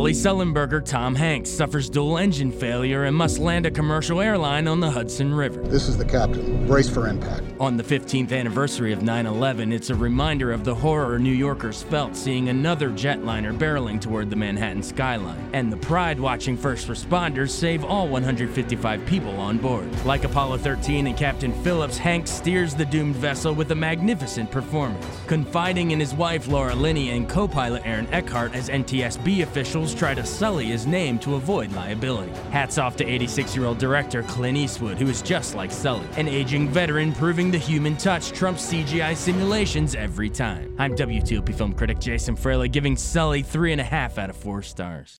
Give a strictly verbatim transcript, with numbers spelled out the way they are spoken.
Sully Sullenberger Tom Hanks suffers dual engine failure and must land a commercial airline on the Hudson River. This is the captain. Brace for impact. On the fifteenth anniversary of nine eleven, it's a reminder of the horror New Yorkers felt seeing another jetliner barreling toward the Manhattan skyline, and the pride watching first responders save all one hundred fifty-five people on board. Like Apollo thirteen and Captain Phillips, Hanks steers the doomed vessel with a magnificent performance, confiding in his wife Laura Linney and co-pilot Aaron Eckhart as N T S B officials try to sully his name to avoid liability. Hats off to eighty-six-year-old director Clint Eastwood, who is just like Sully, an aging veteran proving the human touch trumps C G I simulations every time. I'm W T O P film critic Jason Fraley, giving Sully three and a half out of four stars.